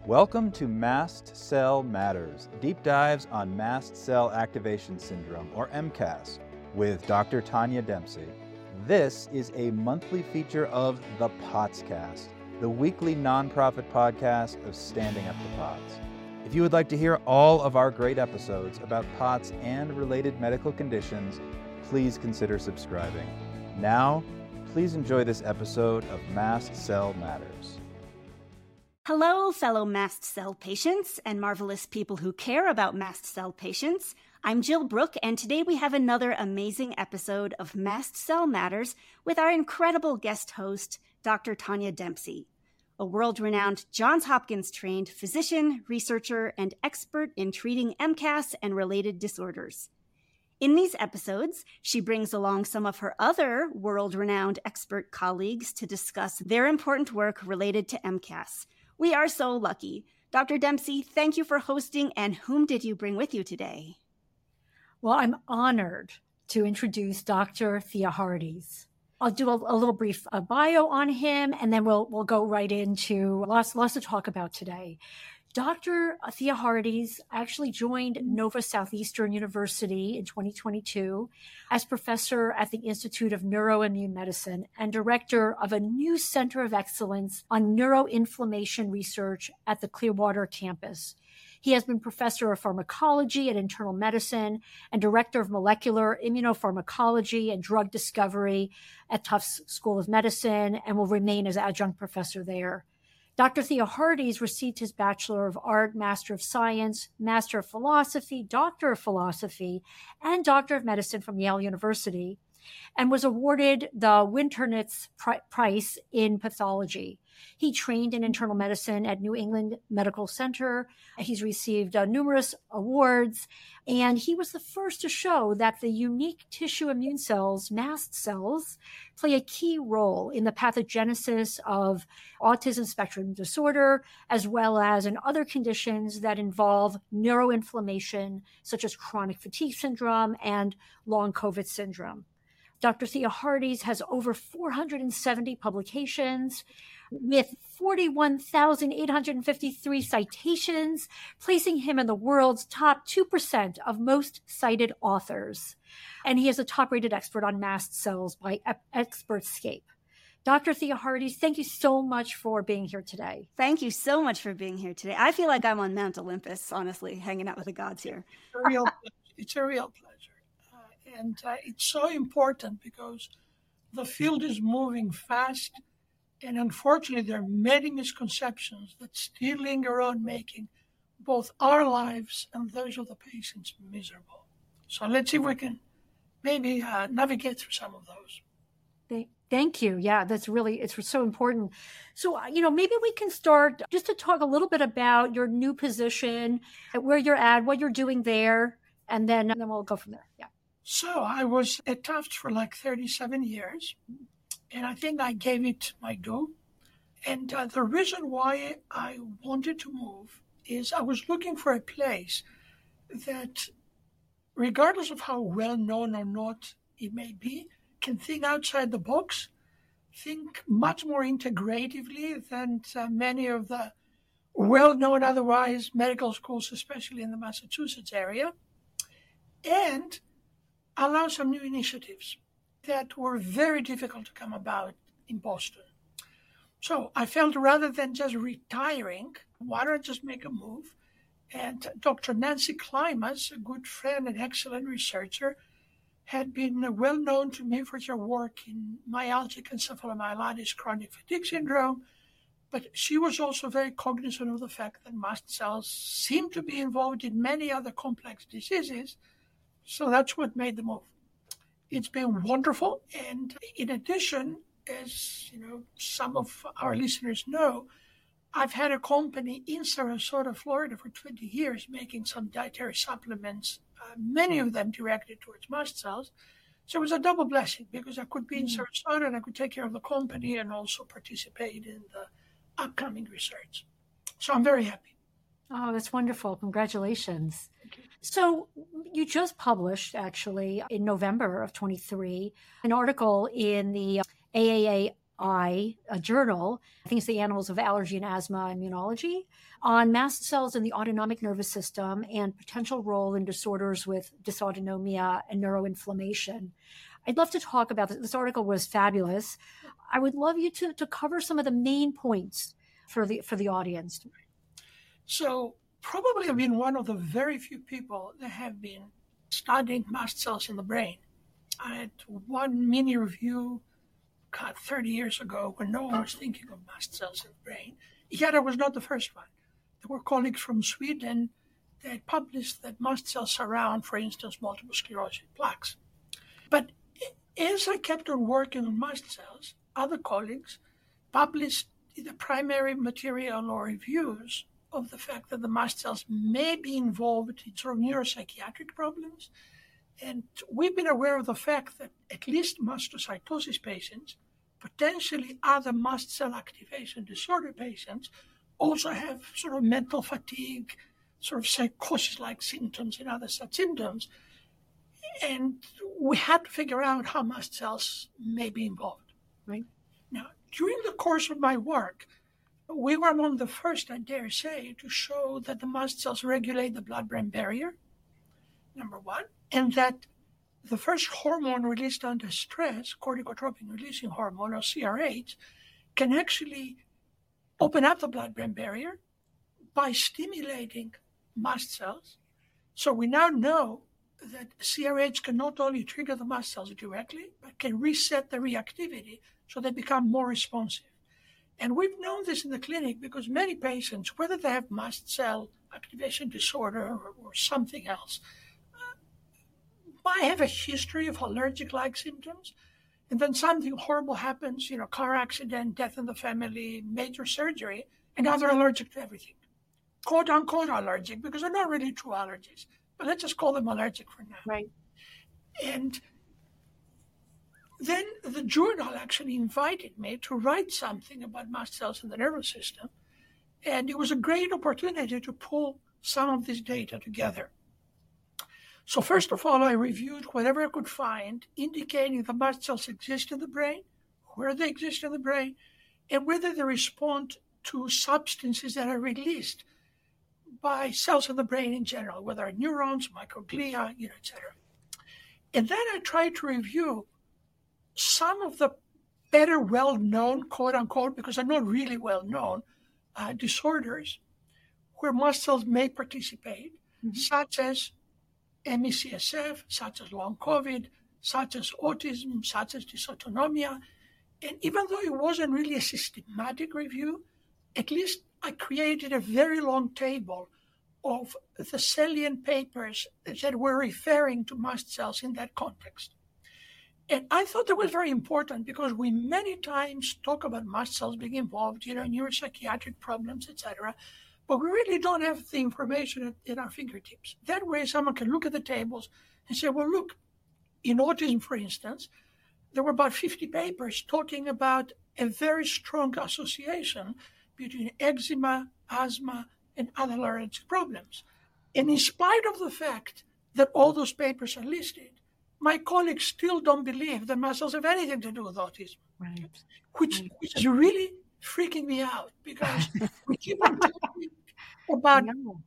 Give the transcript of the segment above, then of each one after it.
Welcome to Mast Cell Matters, deep dives on mast cell activation syndrome, or MCAS, with Dr. Tanya Dempsey. This is a monthly feature of the Potscast, the weekly nonprofit podcast of Standing Up to POTS. If you would like to hear all of our great episodes about POTS and related medical conditions, please consider subscribing. Now, please enjoy this episode of Mast Cell Matters. Hello, fellow mast cell patients and marvelous people who care about mast cell patients. I'm Jill Brooke, and today we have another amazing episode of Mast Cell Matters with our incredible guest host, Dr. Tanya Dempsey, a world-renowned Johns Hopkins-trained physician, researcher, and expert in treating MCAS and related disorders. In these episodes, she brings along some of her other world-renowned expert colleagues to discuss their important work related to MCAS. We are so lucky. Dr. Dempsey, thank you for hosting, and whom did you bring with you today? Well, I'm honored to introduce Dr. Theoharides. I'll do a little brief bio on him, and then we'll go right into lots to talk about today. Dr. Theoharides actually joined Nova Southeastern University in 2022 as professor at the Institute of Neuroimmune Medicine and director of a new center of excellence on neuroinflammation research at the Clearwater campus. He has been professor of pharmacology and internal medicine and director of molecular immunopharmacology and drug discovery at Tufts School of Medicine and will remain as adjunct professor there. Dr. Theoharides received his Bachelor of Art, Master of Science, Master of Philosophy, Doctor of Philosophy, and Doctor of Medicine from Yale University, and was awarded the Winternitz Prize in Pathology. He trained in internal medicine at New England Medical Center. He's received numerous awards, and he was the first to show that the unique tissue immune cells, mast cells, play a key role in the pathogenesis of autism spectrum disorder, as well as in other conditions that involve neuroinflammation, such as chronic fatigue syndrome and long COVID syndrome. Dr. Theoharides has over 470 publications with 41,853 citations, placing him in the world's top 2% of most cited authors. And he is a top-rated expert on mast cells by Expertscape. Dr. Theoharides, thank you so much for being here today. Thank you so much for being here today. I feel like I'm on Mount Olympus, honestly, hanging out with the gods here. It's a real pleasure. And it's so important because the field is moving fast. And unfortunately, there are many misconceptions that still linger on, making both our lives and those of the patients miserable. So let's see if we can maybe navigate through some of those. Thank you. Yeah, it's so important. So, maybe we can start just to talk a little bit about your new position, where you're at, what you're doing there, and then we'll go from there. Yeah. So I was at Tufts for like 37 years, and I think I gave it my due. And the reason why I wanted to move is I was looking for a place that, regardless of how well known or not it may be, can think outside the box, think much more integratively than many of the well-known otherwise medical schools, especially in the Massachusetts area, and allow some new initiatives that were very difficult to come about in Boston. So I felt rather than just retiring, why don't I just make a move? And Dr. Nancy Klimas, a good friend and excellent researcher, had been well known to me for her work in myalgic encephalomyelitis, chronic fatigue syndrome, but she was also very cognizant of the fact that mast cells seem to be involved in many other complex diseases. So that's what made the move. It's been wonderful. And in addition, as some of our listeners know, I've had a company in Sarasota, Florida for 20 years making some dietary supplements, many of them directed towards mast cells. So it was a double blessing because I could be in Sarasota and I could take care of the company and also participate in the upcoming research. So I'm very happy. Oh, that's wonderful. Congratulations. So you just published, actually, in November of 23, an article in the AAA a journal, I think it's the Annals of Allergy and Asthma Immunology, on mast cells in the autonomic nervous system and potential role in disorders with dysautonomia and neuroinflammation. I'd love to talk about this. This article was fabulous. I would love you to cover some of the main points for the audience. So probably I've been one of the very few people that have been studying mast cells in the brain. I had one mini review 30 years ago when no one was thinking of mast cells in the brain. Yet I was not the first one. There were colleagues from Sweden that published that mast cells surround, for instance, multiple sclerosis plaques. But as I kept on working on mast cells, other colleagues published either primary material or reviews of the fact that the mast cells may be involved in sort of neuropsychiatric problems. And we've been aware of the fact that at least mastocytosis patients, potentially other mast cell activation disorder patients, also have sort of mental fatigue, sort of psychosis-like symptoms and other such symptoms. And we had to figure out how mast cells may be involved. Right. Now, during the course of my work, we were among the first, I dare say, to show that the mast cells regulate the blood-brain barrier, number one, and that the first hormone released under stress, corticotropin-releasing hormone, or CRH, can actually open up the blood-brain barrier by stimulating mast cells. So we now know that CRH can not only trigger the mast cells directly, but can reset the reactivity so they become more responsive. And we've known this in the clinic because many patients, whether they have mast cell activation disorder or something else, might have a history of allergic-like symptoms, and then something horrible happens, car accident, death in the family, major surgery, and now they're allergic to everything. Quote unquote allergic, because they're not really true allergies, but let's just call them allergic for now. Right. And then the journal actually invited me to write something about mast cells in the nervous system, and it was a great opportunity to pull some of this data together. So first of all, I reviewed whatever I could find indicating the mast cells exist in the brain, where they exist in the brain, and whether they respond to substances that are released by cells in the brain in general, whether neurons, microglia, etc. And then I tried to review some of the better well-known, quote-unquote, because they're not really well-known, disorders where mast cells may participate, such as ME/CSF, such as long COVID, such as autism, such as dysautonomia. And even though it wasn't really a systematic review, at least I created a very long table of the salient papers that were referring to mast cells in that context. And I thought that was very important because we many times talk about mast cells being involved, in neuropsychiatric problems, etc., but we really don't have the information at our fingertips. That way, someone can look at the tables and say, well, look, in autism, for instance, there were about 50 papers talking about a very strong association between eczema, asthma, and other allergic problems. And in spite of the fact that all those papers are listed, my colleagues still don't believe that mast cells have anything to do with autism, Right. which is really freaking me out because we keep on talking about,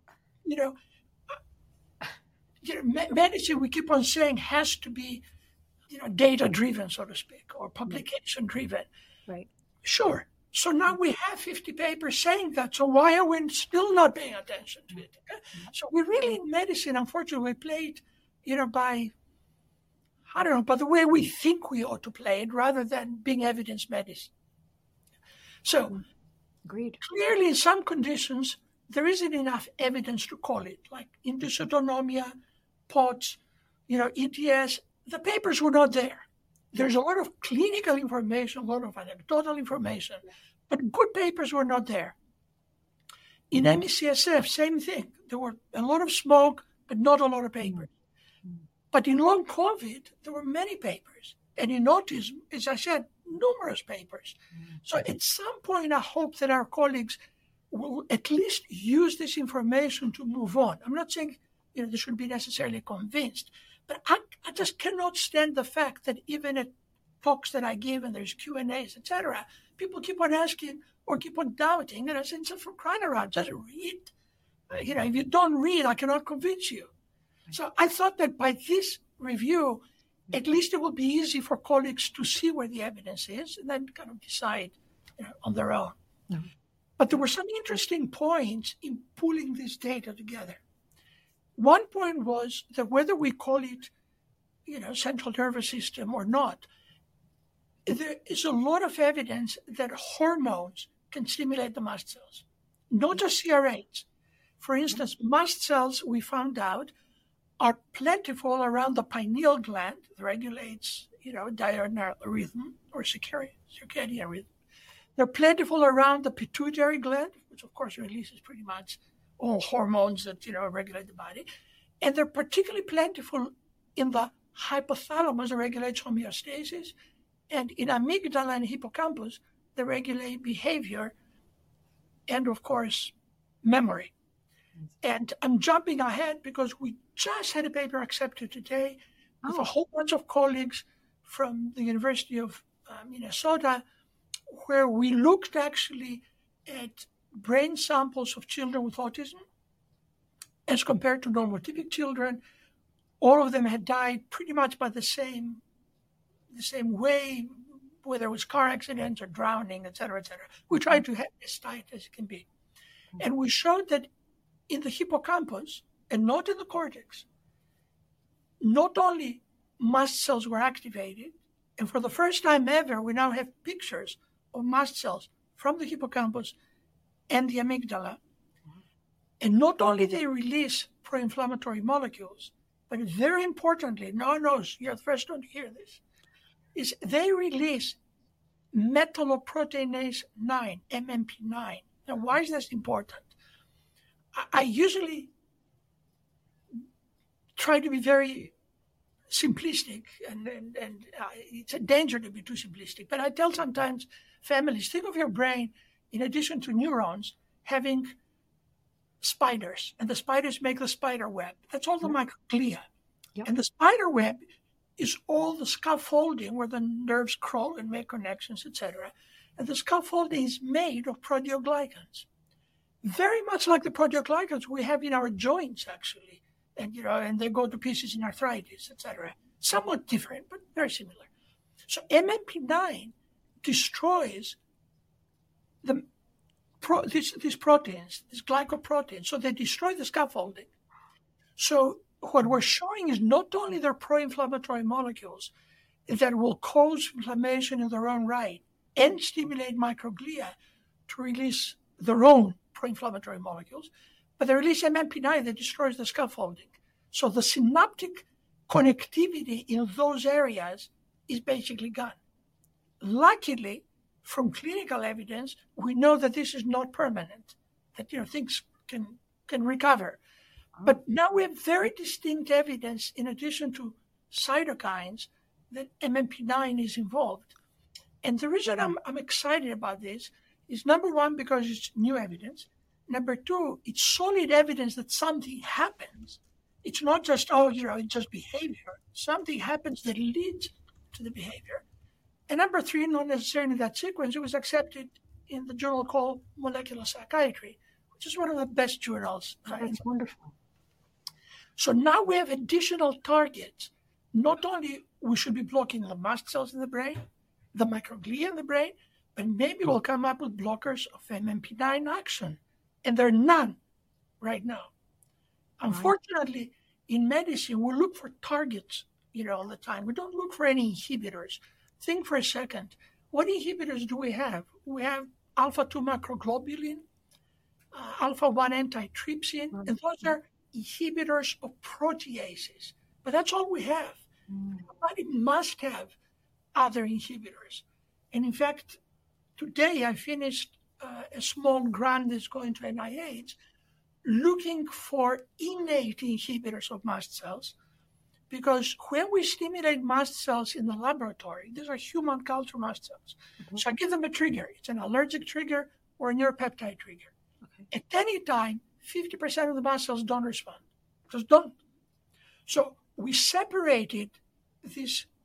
medicine, we keep on saying has to be, data-driven, so to speak, or publication-driven. Right. Sure. So now we have 50 papers saying that. So why are we still not paying attention to it? Okay? So we really, in medicine, unfortunately, play it, by the way we think we ought to play it rather than being evidence medicine. So Agreed. Clearly, in some conditions, there isn't enough evidence to call it, like in dysautonomia, POTS, ETS. The papers were not there. There's a lot of clinical information, a lot of anecdotal information, but good papers were not there. In ME/CSF, same thing. There were a lot of smoke, but not a lot of papers. But in long COVID, there were many papers. And in autism, as I said, numerous papers. So at some point, I hope that our colleagues will at least use this information to move on. I'm not saying they should be necessarily convinced, but I just cannot stand the fact that even at talks that I give and there's Q&As, etc., people keep on asking or keep on doubting. And I said, for crying out loud, just read. If you don't read, I cannot convince you. So I thought that by this review, at least it will be easy for colleagues to see where the evidence is and then kind of decide on their own. Mm-hmm. But there were some interesting points in pulling this data together. One point was that whether we call it, central nervous system or not, there is a lot of evidence that hormones can stimulate the mast cells, not just CRH. For instance, mast cells, we found out, are plentiful around the pineal gland that regulates, diurnal rhythm or circadian rhythm. They're plentiful around the pituitary gland, which of course releases pretty much all hormones that, regulate the body. And they're particularly plentiful in the hypothalamus that regulates homeostasis, and in amygdala and hippocampus that regulate behavior and, of course, memory. And I'm jumping ahead because we just had a paper accepted today with a whole bunch of colleagues from the University of Minnesota, where we looked actually at brain samples of children with autism as compared to normotypic children. All of them had died pretty much by the same way, whether it was car accidents or drowning, et cetera, et cetera. We tried to have as tight as it can be. And we showed that in the hippocampus and not in the cortex, not only mast cells were activated, and for the first time ever, we now have pictures of mast cells from the hippocampus and the amygdala. And not only they release pro-inflammatory molecules, but very importantly, no one knows, you're the first one to hear this, is they release metalloproteinase 9, MMP9. Now, why is this important? I usually try to be very simplistic, and it's a danger to be too simplistic. But I tell sometimes families, think of your brain, in addition to neurons, having spiders, and the spiders make the spider web. That's all the microglia. Yep. And the spider web is all the scaffolding where the nerves crawl and make connections, etc. And the scaffolding is made of proteoglycans, very much like the proteoglycans we have in our joints, actually. And they go to pieces in arthritis, etc. Somewhat different, but very similar. So MMP9 destroys these proteins, these glycoproteins. So they destroy the scaffolding. So what we're showing is not only their pro-inflammatory molecules that will cause inflammation in their own right and stimulate microglia to release their own pro-inflammatory molecules, but they release MMP9 that destroys the scaffolding. So the synaptic connectivity in those areas is basically gone. Luckily, from clinical evidence, we know that this is not permanent, that things can recover. But now we have very distinct evidence, in addition to cytokines, that MMP9 is involved. And the reason I'm excited about this is, number one, because it's new evidence. Number two, it's solid evidence that something happens. It's not just, it's just behavior. Something happens that leads to the behavior. And number three, not necessarily in that sequence, it was accepted in the journal called Molecular Psychiatry, which is one of the best journals. That's wonderful. So now we have additional targets. Not only we should be blocking the mast cells in the brain, the microglia in the brain, but maybe we'll come up with blockers of MMP9 action. And there are none right now. Unfortunately, in medicine, we look for targets, all the time. We don't look for any inhibitors. Think for a second. What inhibitors do we have? We have alpha-2 macroglobulin, alpha-1 antitrypsin, and those are inhibitors of proteases. But that's all we have. The body must have other inhibitors. And in fact, today I finished a small grant that's going to NIH looking for innate inhibitors of mast cells, because when we stimulate mast cells in the laboratory, these are human culture mast cells. Mm-hmm. So I give them a trigger. It's an allergic trigger or a neuropeptide trigger. Okay. At any time, 50% of the mast cells don't respond. Just don't. So we separated these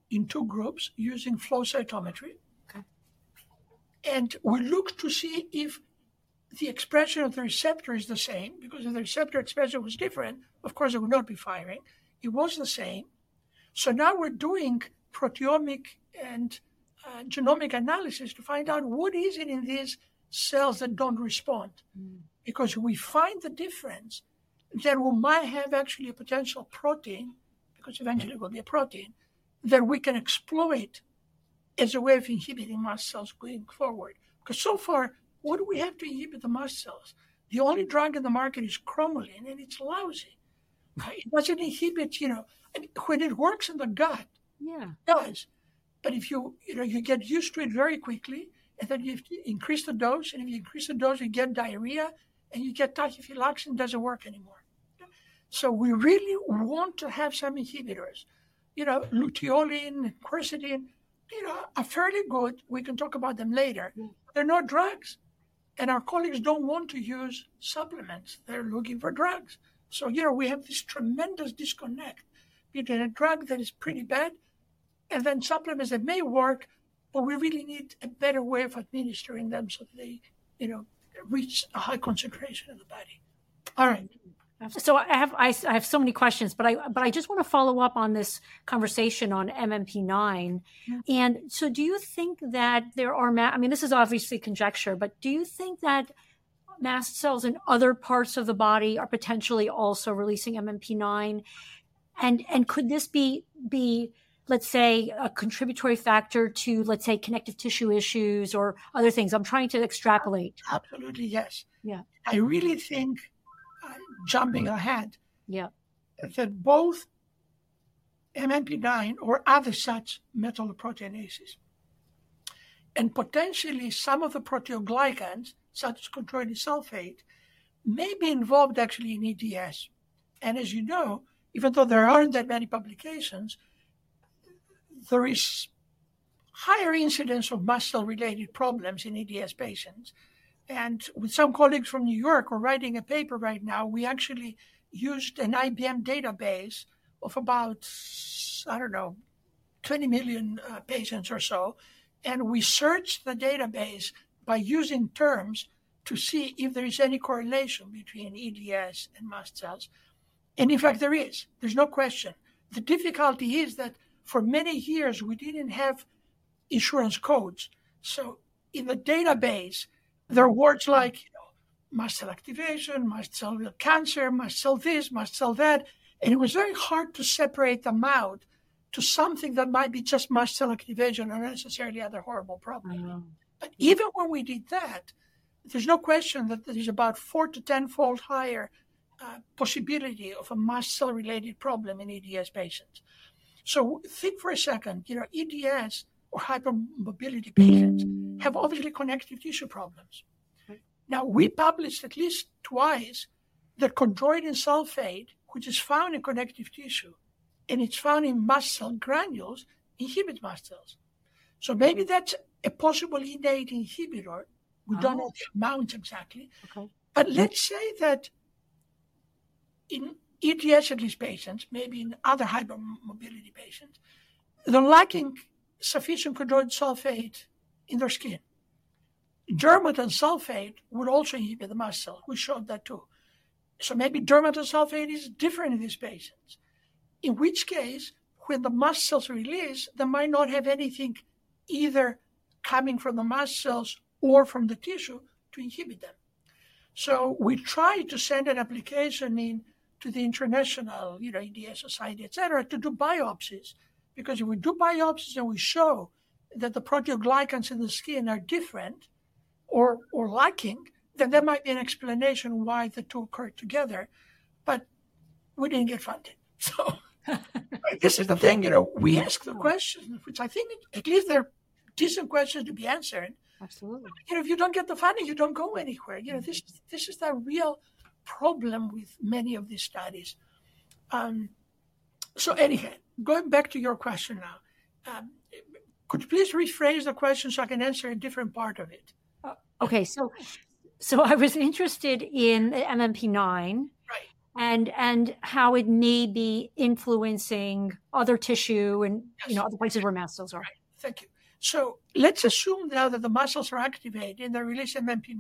in 2 groups using flow cytometry. Okay. And we looked to see if the expression of the receptor is the same, because if the receptor expression was different, of course it would not be firing. It was the same. So now we're doing proteomic and genomic analysis to find out what is it in these cells that don't respond. Because if we find the difference, then we might have actually a potential protein, because eventually it will be a protein, that we can exploit as a way of inhibiting mast cells going forward. Because so far, what do we have to inhibit the mast cells? The only drug in the market is cromolyn, and it's lousy. It doesn't inhibit, when it works in the gut, it does. But if you get used to it very quickly, and then you increase the dose, and if you increase the dose, you get diarrhea, and you get tachyphylaxis, it doesn't work anymore. So we really want to have some inhibitors. Luteolin, quercetin, are fairly good. We can talk about them later. They're not drugs. And our colleagues don't want to use supplements. They're looking for drugs. So, we have this tremendous disconnect between a drug that is pretty bad and then supplements that may work, but we really need a better way of administering them so that they, reach a high concentration in the body. All right. So I have so many questions, but I just want to follow up on this conversation on MMP9. And so do you think that there are, this is obviously conjecture, but do you think that mast cells in other parts of the body are potentially also releasing MMP9? And could this be, let's say, a contributory factor to, let's say, connective tissue issues or other things? I'm trying to extrapolate. Absolutely, yes. Yeah. I really think, jumping ahead, that both MMP9 or other such metalloproteinases and potentially some of the proteoglycans, such as chondroitin sulfate, may be involved actually in EDS. And as you know, even though there aren't that many publications, there is higher incidence of mast cell-related problems in EDS patients. And with some colleagues from New York, we're writing a paper right now. We actually used an IBM database of about, 20 million patients or so. And we searched the database by using terms to see if there is any correlation between EDS and mast cells. And in fact, there is. There's no question. The difficulty is that for many years, we didn't have insurance codes. So in the database, there are words like mast cell activation, mast cell cancer, mast cell this, mast cell that. And it was very hard to separate them out to something that might be just mast cell activation or necessarily other horrible problem. But even when we did that, there's no question that there is about 4 to 10-fold higher possibility of a mast cell-related problem in EDS patients. So think for a second, EDS or hypermobility patients have obviously connective tissue problems. Now, we published at least twice that chondroitin sulfate, which is found in connective tissue, and it's found in mast cell granules, inhibits mast cells. So maybe that's a possible innate inhibitor. We don't know the amount exactly. Okay. But let's say that in EDS at least patients, maybe in other hypermobility patients, they're lacking sufficient chondroitin sulfate in their skin. Dermatan sulfate would also inhibit the mast cell. We showed that too. So maybe dermatan sulfate is different in these patients, in which case, when the mast cells release, they might not have anything either coming from the mast cells or from the tissue to inhibit them. So we tried to send an application in to the international, EDS society, et cetera, to do biopsies. Because if we do biopsies and we show that the proteoglycans in the skin are different or lacking, then there might be an explanation why the two occurred together. But we didn't get funded. So this is the thing, we ask the questions, which I think at least they're decent questions to be answered. Absolutely. If you don't get the funding, you don't go anywhere. This is the real problem with many of these studies. So anyhow, going back to your question now, could you please rephrase the question so I can answer a different part of it? Okay, so I was interested in MMP9. Right. and how it may be influencing other tissue and other places where mast cells are. Right. Thank you. So let's assume now that the mast cells are activated and they release MMP9.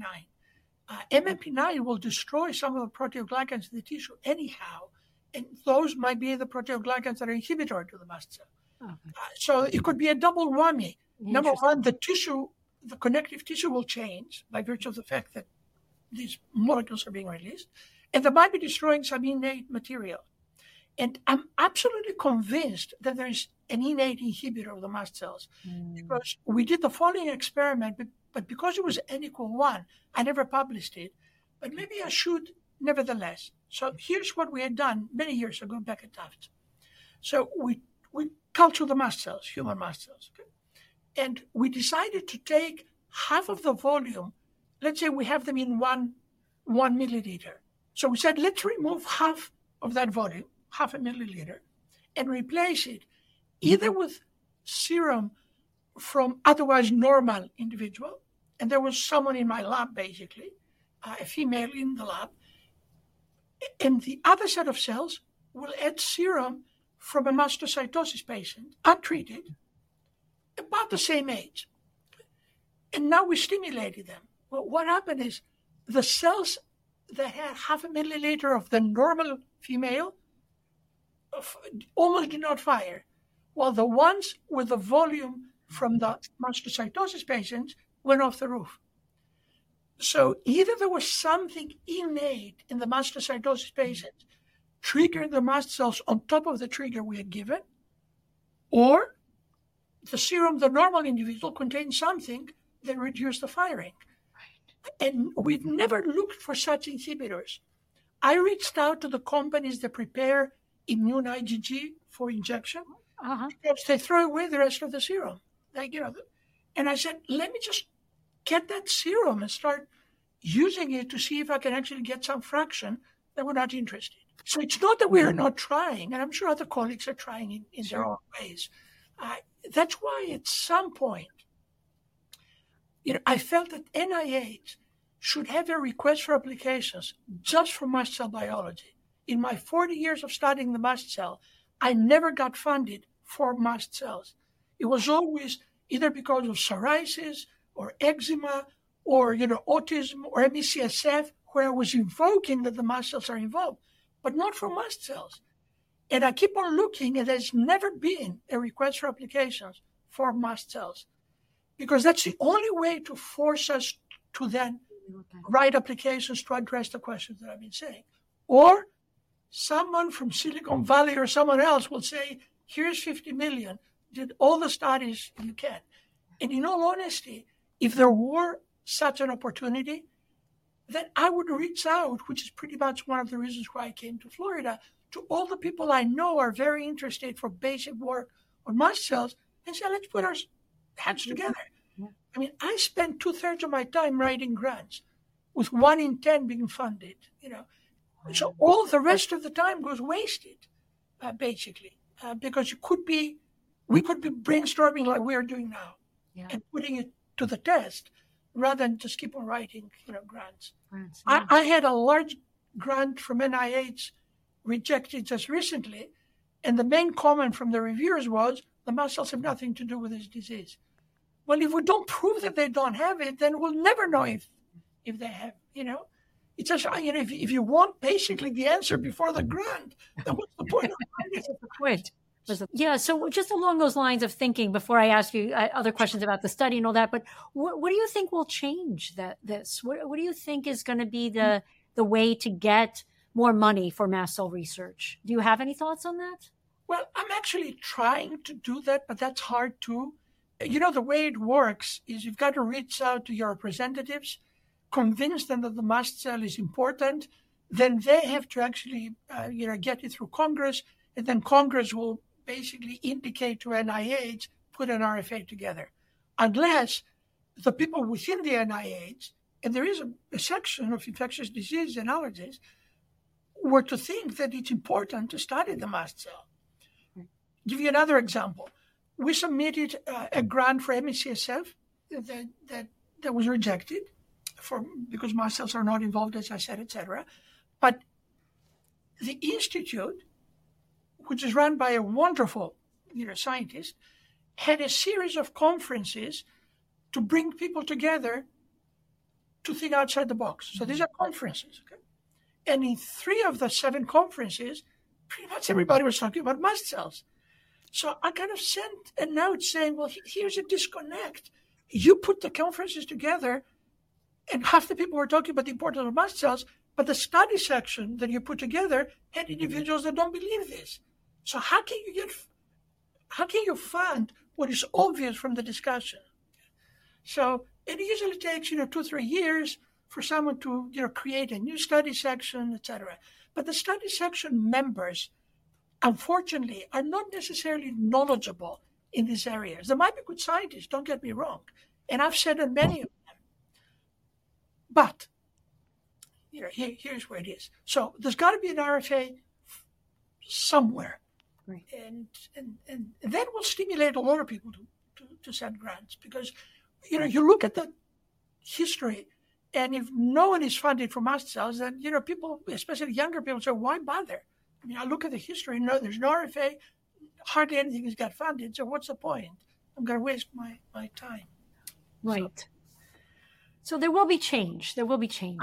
MMP9 will destroy some of the proteoglycans in the tissue anyhow, and those might be the proteoglycans that are inhibitory to the mast cell. Okay. So it could be a double whammy. Number one, the connective tissue will change by virtue of the fact that these molecules are being released, and they might be destroying some innate material. And I'm absolutely convinced that there is an innate inhibitor of the mast cells, because we did the following experiment, but because it was N = 1, I never published it, but maybe I should nevertheless. So here's what we had done many years ago back at Tufts. So we cultured the mast cells, human mast cells, okay? And we decided to take half of the volume. Let's say we have them in one milliliter. So we said, let's remove half of that volume, half a milliliter, and replace it either with serum from otherwise normal individual. And there was someone in my lab, basically, a female in the lab. And the other set of cells will add serum from a mastocytosis patient, untreated, about the same age. And now we stimulated them. Well, what happened is the cells that had half a milliliter of the normal female almost did not fire, while the ones with the volume from the mastocytosis patients went off the roof. So either there was something innate in the mastocytosis patients triggering the mast cells on top of the trigger we had given, or the serum, the normal individual, contained something that reduced the firing. Right. And we've never looked for such inhibitors. I reached out to the companies that prepare immune IgG for injection because they throw away the rest of the serum. And I said, let me just get that serum and start using it to see if I can actually get some fraction that we're not interested. So it's not that we're not trying, and I'm sure other colleagues are trying in their own ways. That's why at some point, I felt that NIH should have a request for applications just for mast cell biology. In my 40 years of studying the mast cell, I never got funded for mast cells. It was always either because of psoriasis or eczema or autism or ME/CSF, where I was invoking that the mast cells are involved, but not for mast cells. And I keep on looking, and there's never been a request for applications for mast cells, because that's the only way to force us to then write applications to address the questions that I've been saying. Or someone from Silicon Valley or someone else will say, here's 50 million, did all the studies you can. And in all honesty, if there were such an opportunity, then I would reach out, which is pretty much one of the reasons why I came to Florida, to all the people I know are very interested for basic work on mast cells, and say, let's put our hands together. Yeah. I mean, I spend 2/3 of my time writing grants, with 1 in 10 being funded, So all the rest of the time goes wasted, basically, because we could be brainstorming like we are doing now, and putting it to the test, rather than just keep on writing, grants. I had a large grant from NIH rejected just recently, and the main comment from the reviewers was, the mast cells have nothing to do with this disease. Well, if we don't prove that they don't have it, then we'll never know if they have, It's just, if you want basically the answer before the grant, then what's the point of it? Yeah, so just along those lines of thinking, before I ask you other questions about the study and all that, but what do you think will change this? What do you think is going to be the way to get more money for mast cell research? Do you have any thoughts on that? Well, I'm actually trying to do that, but that's hard too. The way it works is you've got to reach out to your representatives, convince them that the mast cell is important, then they have to actually, get it through Congress, and then Congress will basically indicate to NIH, put an RFA together. Unless the people within the NIH, and there is a section of infectious disease and allergies, were to think that it's important to study the mast cell. Give you another example. We submitted a grant for ME/CSF that was rejected because mast cells are not involved, as I said, etc. But the institute, which is run by a wonderful scientist, had a series of conferences to bring people together to think outside the box. So these are conferences. Okay? And in 3 of the 7 conferences, pretty much everybody was talking about mast cells. So I kind of sent a note saying, well, here's a disconnect. You put the conferences together, and half the people were talking about the importance of mast cells, but the study section that you put together had individuals that don't believe this. So how can you fund what is obvious from the discussion? So it usually takes 2-3 years for someone to create a new study section, etc. But the study section members, unfortunately, are not necessarily knowledgeable in these areas. There might be good scientists, don't get me wrong, and I've said on many of them. But here's where it is. So there's got to be an RFA somewhere, right. and that will stimulate a lot of people to send grants, because you look at the history, and if no one is funded for mast cells, then people, especially younger people, say, why bother? I mean, I look at the history, no, there's no RFA, hardly anything has got funded, so what's the point? I'm going to waste my time. Right. So there will be change. There will be change.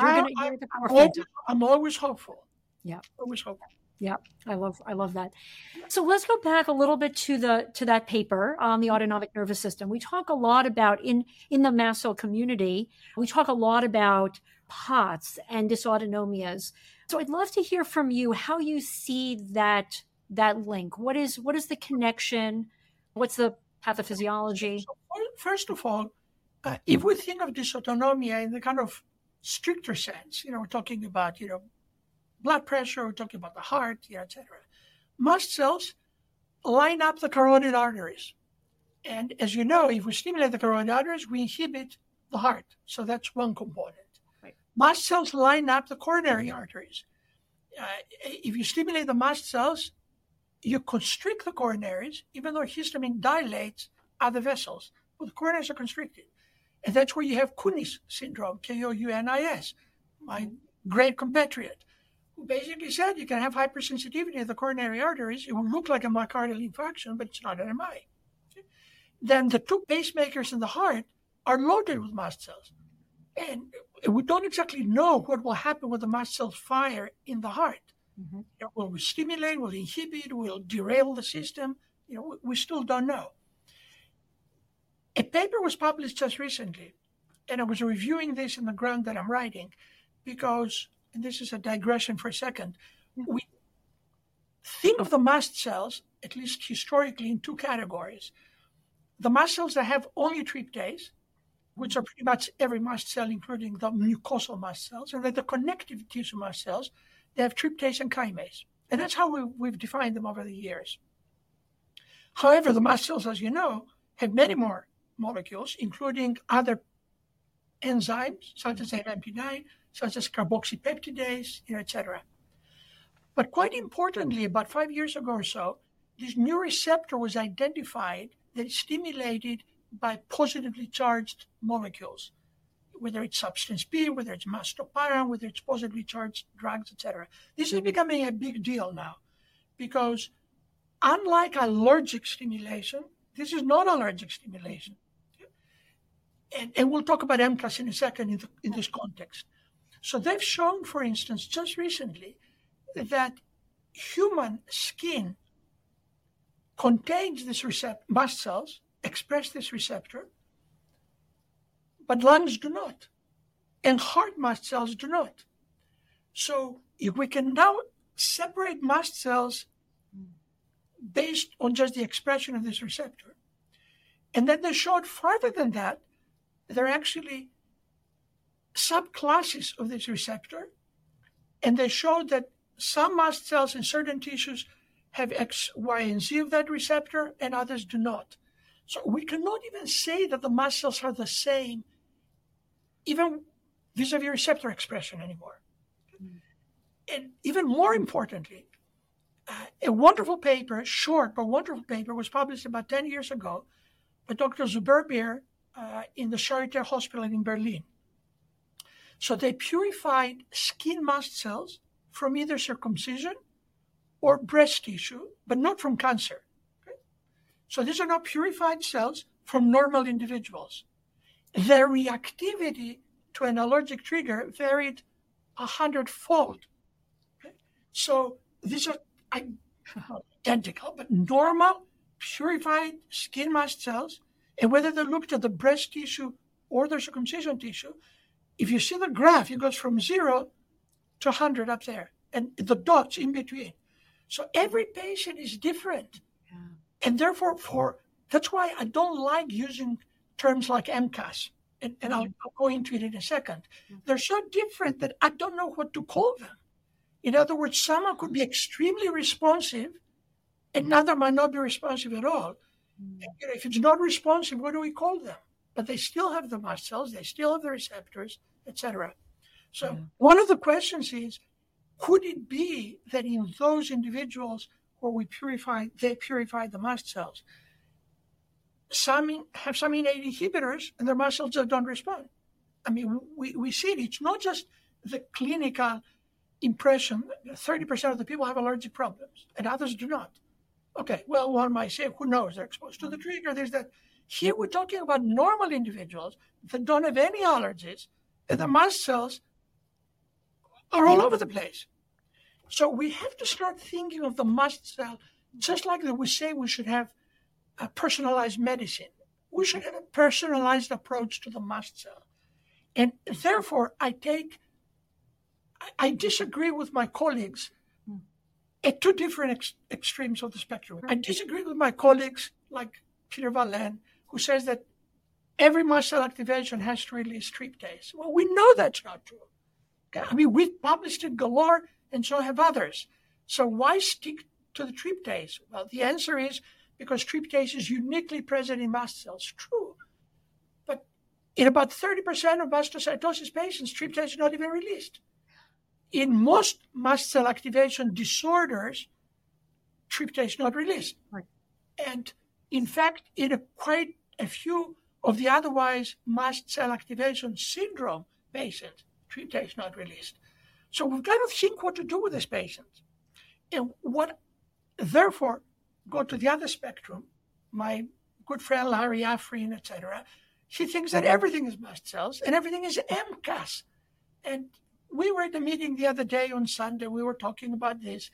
I'm always hopeful. Yeah. Always hopeful. Yeah, I love that. So let's go back a little bit to that paper on the autonomic nervous system. We talk a lot about in the mast cell community. We talk a lot about POTS and dysautonomias. So I'd love to hear from you how you see that link. What is the connection? What's the pathophysiology? So first of all, if we think of dysautonomia in the kind of stricter sense, we're talking about blood pressure, we're talking about the heart, etc. Mast cells line up the carotid arteries. And as you know, if we stimulate the carotid arteries, we inhibit the heart. So that's one component. Right. Mast cells line up the coronary arteries. If you stimulate the mast cells, you constrict the coronaries, even though histamine dilates other vessels. Well, the coronaries are constricted. And that's where you have Kounis syndrome, Kounis, my great compatriot, who basically said you can have hypersensitivity of the coronary arteries. It will look like a myocardial infarction, but it's not an MI. Okay? Then the 2 pacemakers in the heart are loaded with mast cells. And we don't exactly know what will happen when the mast cells fire in the heart. Mm-hmm. Will we stimulate, will inhibit, will derail the system? We still don't know. A paper was published just recently, and I was reviewing this in the grant that I'm writing, because, and this is a digression for a second, we think of the mast cells, at least historically, in 2 categories. The mast cells that have only tryptase, which are pretty much every mast cell, including the mucosal mast cells, and then the connective tissue mast cells, they have tryptase and chymase. And that's how we've defined them over the years. However, the mast cells, as you know, have many more molecules, including other enzymes, such as AMP9, such as carboxypeptidase, etc. But quite importantly, about 5 years ago or so, this new receptor was identified that is stimulated by positively charged molecules, whether it's substance P, whether it's mastoparan, whether it's positively charged drugs, etc. This is becoming a big deal now, because unlike allergic stimulation, this is not allergic stimulation. And we'll talk about MCAS in a second in this context. So they've shown, for instance, just recently, that human skin contains this mast cells, express this receptor, but lungs do not, and heart mast cells do not. So if we can now separate mast cells based on just the expression of this receptor, and then they showed farther than that, there are actually subclasses of this receptor, and they showed that some mast cells in certain tissues have X, Y, and Z of that receptor, and others do not. So we cannot even say that the mast cells are the same, even vis-a-vis receptor expression anymore. And even more importantly, a wonderful paper, short but wonderful paper, was published about 10 years ago by Dr. Zuberbier in the Charité Hospital in Berlin. So they purified skin mast cells from either circumcision or breast tissue, but not from cancer. Okay? So these are not purified cells from normal individuals. Their reactivity to an allergic trigger varied 100-fold. Okay? So these are identical, but normal, purified skin mast cells, and whether they looked at the breast tissue or the circumcision tissue, if you see the graph, it goes from 0 to 100 up there, and the dots in between. So every patient is different. Yeah. And therefore, that's why I don't like using terms like MCAS, and I'll go into it in a second. They're so different that I don't know what to call them. In other words, someone could be extremely responsive, and another might not be responsive at all. And, if it's not responsive, what do we call them? But they still have the mast cells, they still have the receptors, etc. So one of the questions is, could it be that in those individuals where they purify the mast cells, some have some innate inhibitors and their mast cells don't respond? I mean, we see it. It's not just the clinical impression. 30% of the people have allergic problems and others do not. Okay, well, one might say, who knows? They're exposed to the trigger. There's that. Here we're talking about normal individuals that don't have any allergies, and the mast cells are all over the place. So we have to start thinking of the mast cell just like we say we should have a personalized medicine. We should have a personalized approach to the mast cell. And therefore, I disagree with my colleagues at two different extremes of the spectrum. I disagree with my colleagues like Peter Vallen, who says that every mast cell activation has to release tryptase. Well, we know that's not true. Okay? I mean, we've published it galore, and so have others. So why stick to the tryptase? Well, the answer is because tryptase is uniquely present in mast cells. True. But in about 30% of mastocytosis patients, tryptase is not even released. In most mast cell activation disorders, tryptase is not released. Right. And in fact, in quite a few of the otherwise mast cell activation syndrome patients, tryptase is not released. So we've got to think what to do with these patients. And therefore, go to the other spectrum. My good friend Larry Afrin, etc., he thinks that everything is mast cells and everything is MCAS. And we were at a meeting the other day on Sunday. We were talking about this.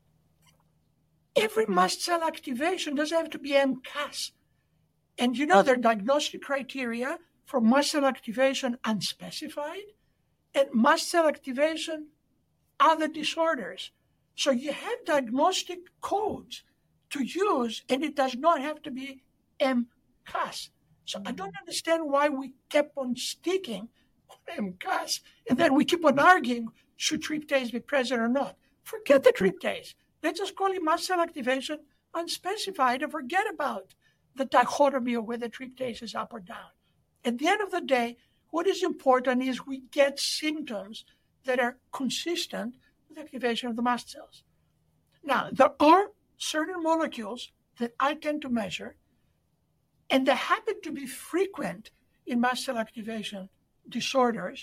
Every mast cell activation doesn't have to be MCAS. And there are diagnostic criteria for mast cell activation unspecified and mast cell activation other disorders. So you have diagnostic codes to use, and it does not have to be MCAS. So I don't understand why we kept on sticking on MCAS, and then we keep on arguing, should tryptase be present or not? Forget the tryptase. Let's just call it mast cell activation unspecified and forget about the dichotomy of whether tryptase is up or down. At the end of the day, what is important is we get symptoms that are consistent with activation of the mast cells. Now, there are certain molecules that I tend to measure, and they happen to be frequent in mast cell activation disorders.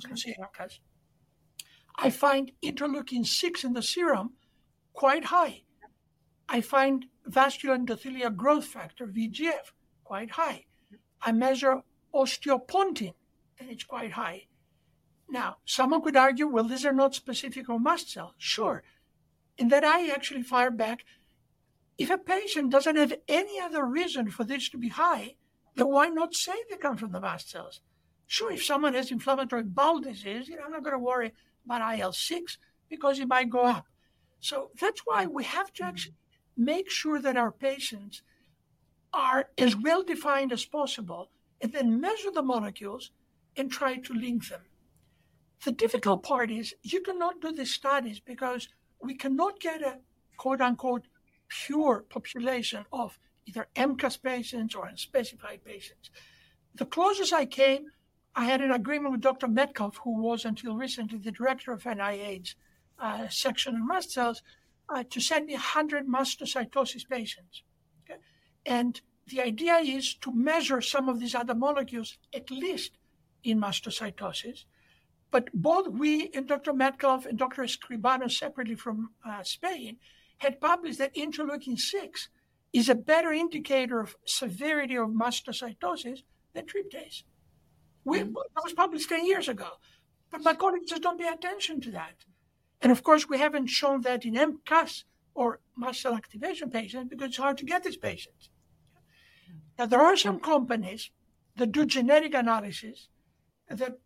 I find interleukin-6 in the serum quite high. I find vascular endothelial growth factor, VEGF, quite high. I measure osteopontin, and it's quite high. Now, someone could argue, well, these are not specific for mast cell. Sure. And then I actually fire back, if a patient doesn't have any other reason for this to be high, then why not say they come from the mast cells? Sure, if someone has inflammatory bowel disease, I'm not going to worry about IL-6 because it might go up. So that's why we have to actually make sure that our patients are as well defined as possible and then measure the molecules and try to link them. The difficult part is you cannot do these studies because we cannot get a quote-unquote pure population of either MCAS patients or unspecified patients. The closest I came, I had an agreement with Dr. Metcalf, who was until recently the director of NIH section on mast cells, to send me 100 mastocytosis patients. Okay? And the idea is to measure some of these other molecules, at least in mastocytosis, But both we and Dr. Metcalf and Dr. Escribano, separately from Spain, had published that interleukin-6 is a better indicator of severity of mastocytosis than tryptase. That was published 10 years ago. But my colleagues just don't pay attention to that. And of course, we haven't shown that in MCAS or mast cell activation patients because it's hard to get these patients. Now, there are some companies that do genetic analysis that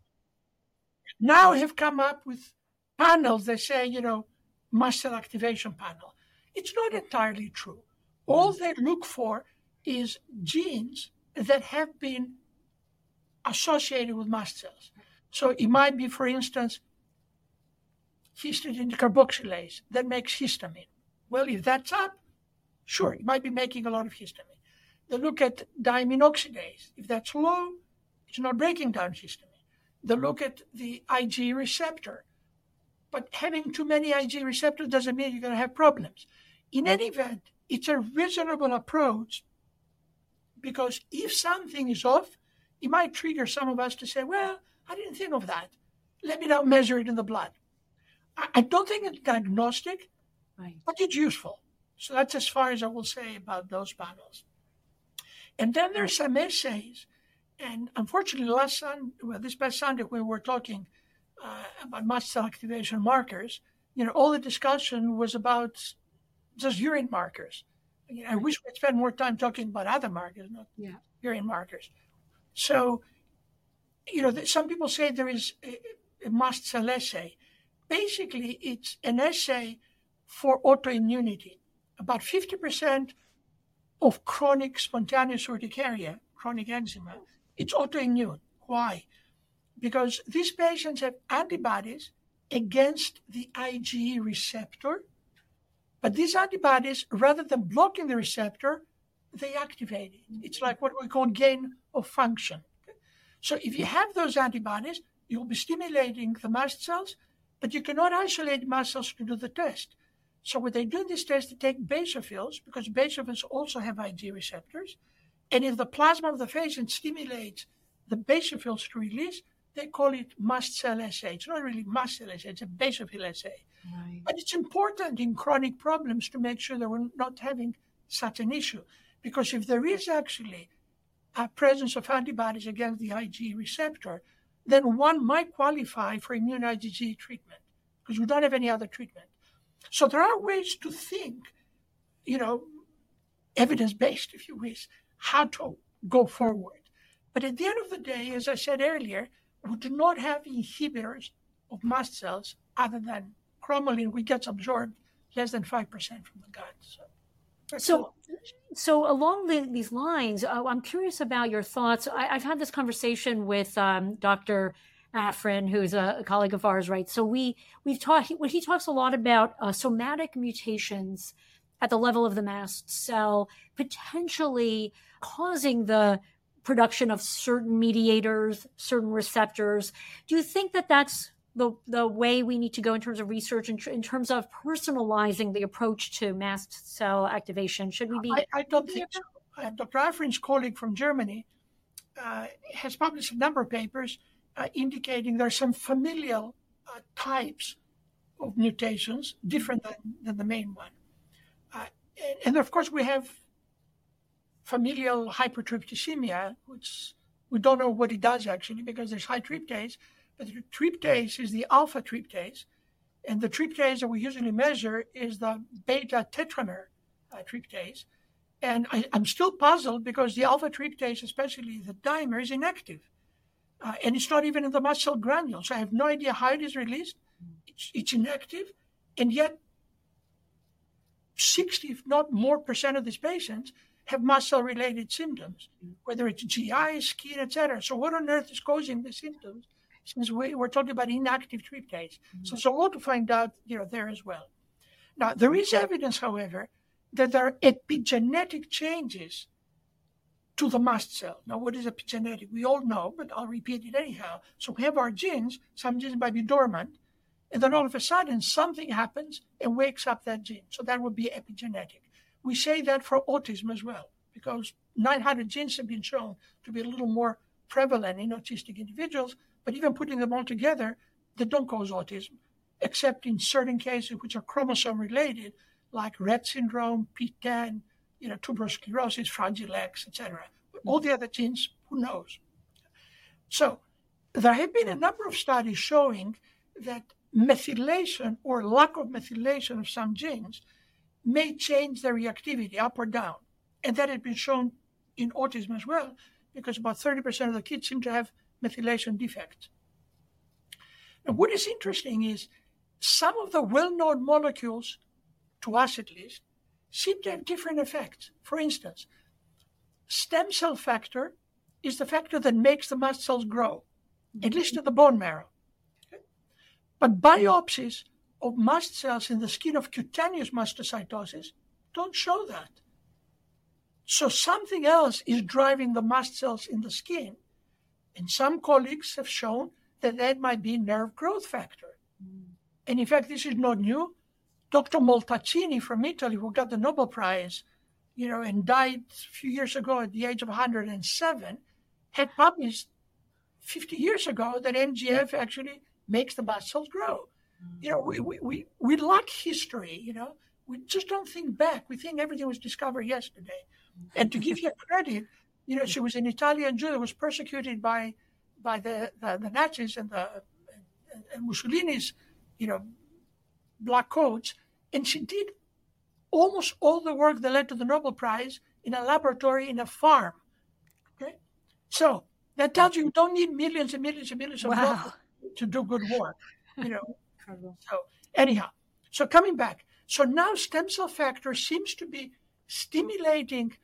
now have come up with panels that say, mast cell activation panel. It's not entirely true. All they look for is genes that have been associated with mast cells. So it might be, for instance, histidine carboxylase that makes histamine. Well, if that's up, sure, it might be making a lot of histamine. They look at diamine oxidase. If that's low, it's not breaking down histamine. They look at the Ig receptor. But having too many Ig receptors doesn't mean you're going to have problems. In any event, it's a reasonable approach because if something is off, it might trigger some of us to say, well, I didn't think of that. Let me now measure it in the blood. I don't think it's diagnostic, right, but it's useful. So that's as far as I will say about those panels. And then there's some essays. And unfortunately, this past Sunday, when we were talking about mast cell activation markers, all the discussion was about just urine markers. I wish we'd spend more time talking about other markers, not urine markers. So, some people say there is a mast cell assay. Basically, it's an assay for autoimmunity. About 50% of chronic spontaneous urticaria, chronic eczema, it's autoimmune. Why? Because these patients have antibodies against the IgE receptor, but these antibodies, rather than blocking the receptor, they activate it. It's like what we call gain of function. So if you have those antibodies, you'll be stimulating the mast cells, but you cannot isolate mast cells to do the test. So when they do this test, they take basophils, because basophils also have Ig receptors. And if the plasma of the patient stimulates the basophils to release, they call it mast cell assay. It's not really mast cell assay, it's a basophil assay. right. But it's important in chronic problems to make sure that we're not having such an issue. Because if there is actually a presence of antibodies against the Ig receptor, then one might qualify for immune IgG treatment because we don't have any other treatment. So there are ways to think, evidence-based, if you wish, how to go forward. But at the end of the day, as I said earlier, we do not have inhibitors of mast cells other than chromoline, which gets absorbed less than 5% from the gut. So along these lines, I'm curious about your thoughts. I've had this conversation with Dr. Afrin, who's a colleague of ours, right? So we've talked. He talks a lot about somatic mutations at the level of the mast cell, potentially causing the production of certain mediators, certain receptors. Do you think that that's the way we need to go in terms of research, in terms of personalizing the approach to mast cell activation? Should we be? I don't think so. Dr. Afrin's colleague from Germany has published a number of papers indicating there are some familial types of mutations different than the main one. And of course, we have familial hypertryptasemia, which we don't know what it does actually because there's high tryptase, but the tryptase is the alpha tryptase, and the tryptase that we usually measure is the beta tetramer tryptase. And I'm still puzzled because the alpha tryptase, especially the dimer, is inactive. And it's not even in the mast cell granules. So I have no idea how it is released. It's inactive. And yet 60, if not more percent of these patients have mast cell related symptoms, whether it's GI, skin, etc. So what on earth is causing the symptoms since we're talking about inactive tryptase? So it's a lot to find out there as well. Now, there is evidence, however, that there are epigenetic changes to the mast cell. Now, what is epigenetic? We all know, but I'll repeat it anyhow. So we have our genes, some genes might be dormant, and then all of a sudden something happens and wakes up that gene. So that would be epigenetic. We say that for autism as well, because 900 genes have been shown to be a little more prevalent in autistic individuals, but even putting them all together, that don't cause autism, except in certain cases which are chromosome related, like Rett syndrome, PTEN, tuberous sclerosis, Fragile X, etc. All the other genes, who knows? So there have been a number of studies showing that methylation or lack of methylation of some genes may change their reactivity up or down. And that has been shown in autism as well, because about 30% of the kids seem to have methylation defects. Now, what is interesting is some of the well-known molecules, to us at least, seem to have different effects. For instance, stem cell factor is the factor that makes the mast cells grow, at least in the bone marrow. Okay? But biopsies of mast cells in the skin of cutaneous mastocytosis don't show that. So something else is driving the mast cells in the skin. And some colleagues have shown that might be nerve growth factor. And in fact, this is not new. Dr. Moltacini from Italy, who got the Nobel Prize, and died a few years ago at the age of 107, had published 50 years ago that NGF actually makes the mast cells grow. We lack history, We just don't think back. We think everything was discovered yesterday. And to give you credit, she was an Italian Jew that was persecuted by the Nazis and Mussolini's, black coats, and she did almost all the work that led to the Nobel Prize in a laboratory in a farm. Okay, so that tells you don't need millions and millions and millions of dollars to do good work. So anyhow, so coming back, so now stem cell factor seems to be stimulating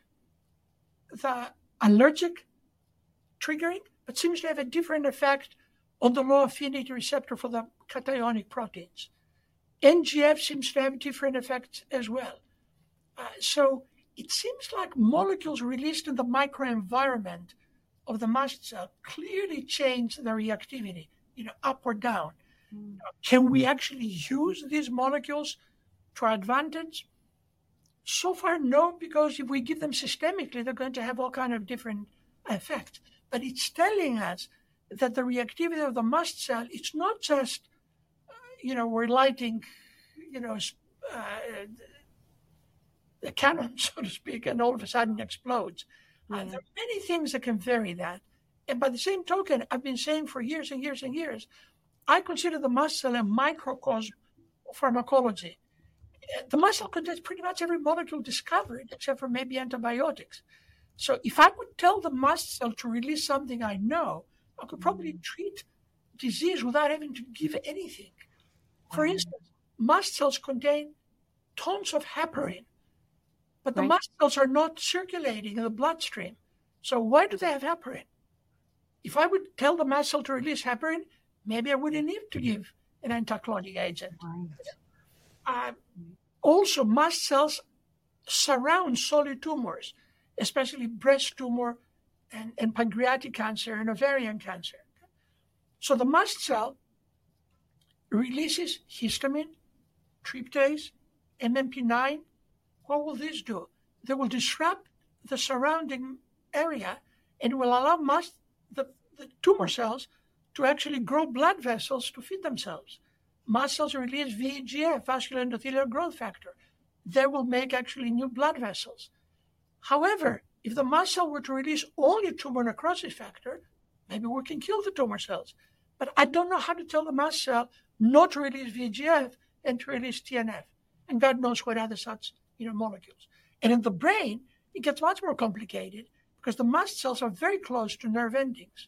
the allergic triggering, but seems to have a different effect on the low affinity receptor for the cationic proteins. NGF seems to have different effects as well. So it seems like molecules released in the microenvironment of the mast cell clearly change the reactivity, up or down. Can we actually use these molecules to our advantage? So far, no, because if we give them systemically, they're going to have all kinds of different effects. But it's telling us that the reactivity of the mast cell, it's not just, we're lighting, the cannon, so to speak, and all of a sudden it explodes. There are many things that can vary that. And by the same token, I've been saying for years and years and years, I consider the mast cell a microcosm of pharmacology. The mast cell contains pretty much every molecule discovered, except for maybe antibiotics. So if I would tell the mast cell to release something I know, I could probably treat disease without having to give anything. For instance, mast cells contain tons of heparin, but the mast cells are not circulating in the bloodstream. So why do they have heparin? If I would tell the mast cell to release heparin, maybe I wouldn't need to give an anticlotting agent. Also, mast cells surround solid tumors, especially breast tumor and pancreatic cancer and ovarian cancer. So the mast cell releases histamine, tryptase, MMP9. What will this do? They will disrupt the surrounding area and will allow the tumor cells to actually grow blood vessels to feed themselves. Mast cells release VEGF, vascular endothelial growth factor. They will make actually new blood vessels. However, if the mast cell were to release only tumor necrosis factor, maybe we can kill the tumor cells. But I don't know how to tell the mast cell not to release VEGF and to release TNF. And God knows what other such molecules. And in the brain, it gets much more complicated because the mast cells are very close to nerve endings.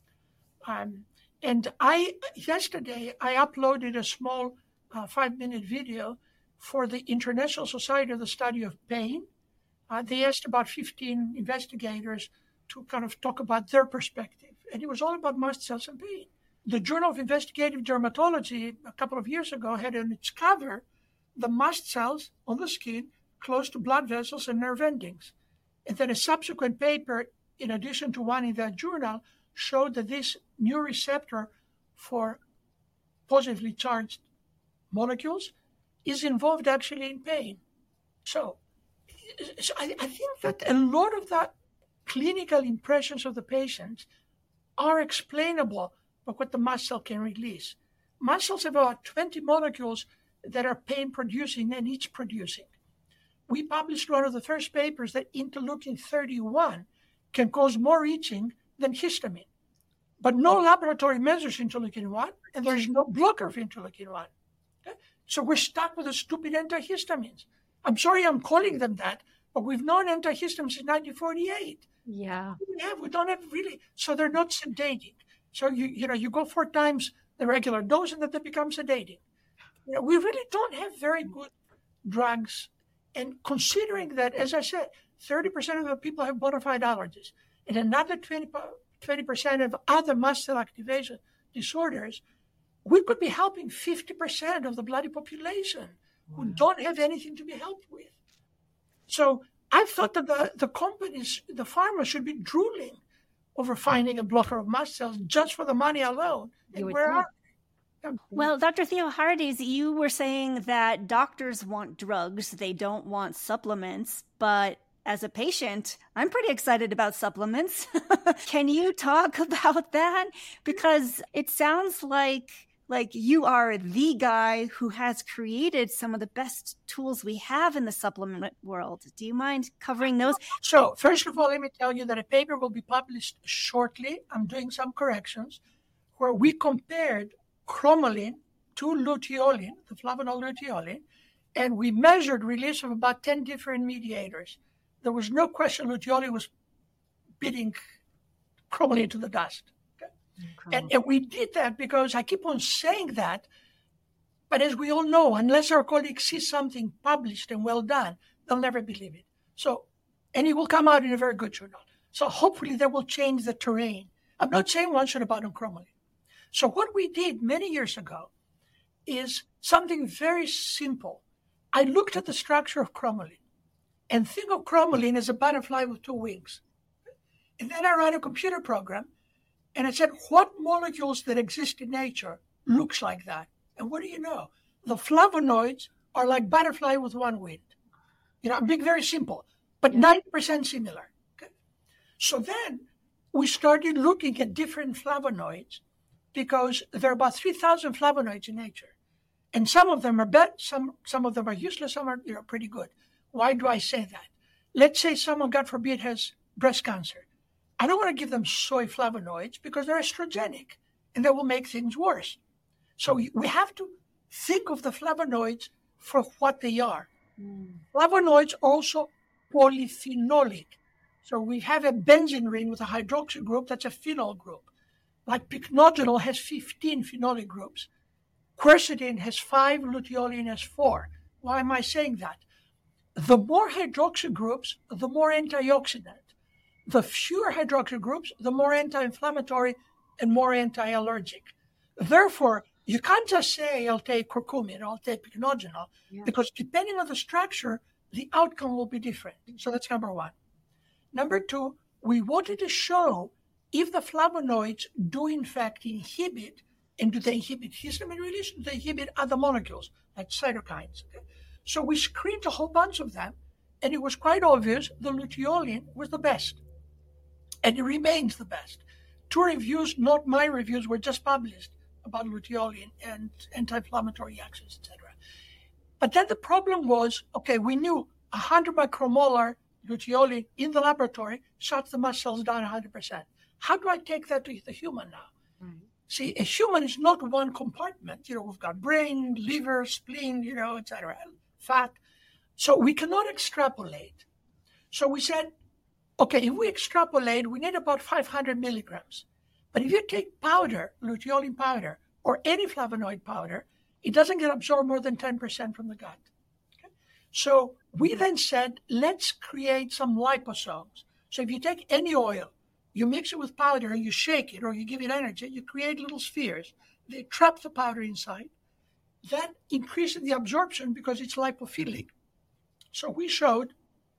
And yesterday, I uploaded a small 5-minute video for the International Society of the Study of Pain. They asked about 15 investigators to kind of talk about their perspective. And it was all about mast cells and pain. The Journal of Investigative Dermatology a couple of years ago had on its cover the mast cells on the skin close to blood vessels and nerve endings. And then a subsequent paper, in addition to one in that journal, showed that this new receptor for positively charged molecules is involved actually in pain. So I think that a lot of the clinical impressions of the patients are explainable by what the mast cell can release. mast cells have about 20 molecules that are pain-producing and itch-producing. We published one of the first papers that interleukin-31 can cause more itching than histamine. But no laboratory measures interleukin-1, and there's no blocker of interleukin-1. Okay? So we're stuck with the stupid antihistamines. I'm sorry I'm calling them that, but we've known antihistamines since 1948. Yeah. We don't have really, so they're not sedating. So you go 4 times the regular dose and then they become sedating. We really don't have very good drugs. And considering that, as I said, 30% of the people have bona fide allergies, and another 20% of other mast cell activation disorders, we could be helping 50% of the bloody population who don't have anything to be helped with. So I thought that the companies, the pharma, should be drooling over finding a blocker of mast cells just for the money alone. And where are they? Well, Dr. Theoharides, you were saying that doctors want drugs, they don't want supplements, but as a patient, I'm pretty excited about supplements. Can you talk about that? Because it sounds like you are the guy who has created some of the best tools we have in the supplement world. Do you mind covering those? So first of all, let me tell you that a paper will be published shortly. I'm doing some corrections where we compared cromolyn to luteolin, the flavonol luteolin, and we measured release of about 10 different mediators. There was no question luteolin was beating cromolyn to the dust. Okay? And we did that because I keep on saying that, but as we all know, unless our colleagues see something published and well done, they'll never believe it. So, and it will come out in a very good journal. So hopefully that will change the terrain. I'm not saying one should abandon cromolyn. So what we did many years ago is something very simple. I looked at the structure of cromolyn and think of cromolyn as a butterfly with 2 wings. And then I ran a computer program and I said, what molecules that exist in nature looks like that? And what do you know? The flavonoids are like butterfly with 1 wing. I'm being very simple, but 90% similar. Okay? So then we started looking at different flavonoids because there are about 3,000 flavonoids in nature. And some of them are bad, some of them are useless, some are pretty good. Why do I say that? Let's say someone, God forbid, has breast cancer. I don't want to give them soy flavonoids because they're estrogenic and they will make things worse. So we have to think of the flavonoids for what they are. Flavonoids also polyphenolic. So we have a benzene ring with a hydroxy group that's a phenol group. Like pycnogenol has 15 phenolic groups. Quercetin has 5, luteolin has 4. Why am I saying that? The more hydroxy groups, the more antioxidant. The fewer hydroxy groups, the more anti-inflammatory and more anti-allergic. Therefore, you can't just say, I'll take curcumin, I'll take pycnogenol, because depending on the structure, the outcome will be different. So that's number 1. Number 2, we wanted to show if the flavonoids do in fact inhibit, and do they inhibit histamine release, do they inhibit other molecules like cytokines. Okay? So we screened a whole bunch of them, and it was quite obvious the luteolin was the best. And it remains the best. 2 reviews, not my reviews, were just published about luteolin and anti-inflammatory actions, etc. But then the problem was, okay, we knew 100 micromolar luteolin in the laboratory shuts the mast cells down 100%. How do I take that to the human now? Mm-hmm. See, a human is not one compartment. We've got brain, liver, spleen, etc., fat. So we cannot extrapolate. So we said, okay, if we extrapolate, we need about 500 milligrams. But if you take powder, luteolin powder, or any flavonoid powder, it doesn't get absorbed more than 10% from the gut. Okay? So we then said, let's create some liposomes. So if you take any oil, you mix it with powder and you shake it or you give it energy, you create little spheres. They trap the powder inside. That increases the absorption because it's lipophilic. So we showed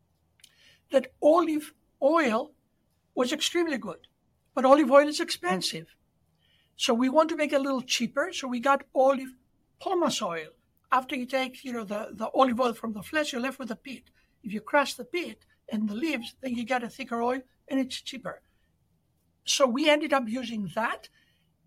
that olive oil was extremely good, but olive oil is expensive. So we want to make it a little cheaper. So we got olive pomace oil. After you take, the olive oil from the flesh, you're left with the pit. If you crush the pit and the leaves, then you get a thicker oil and it's cheaper. So we ended up using that.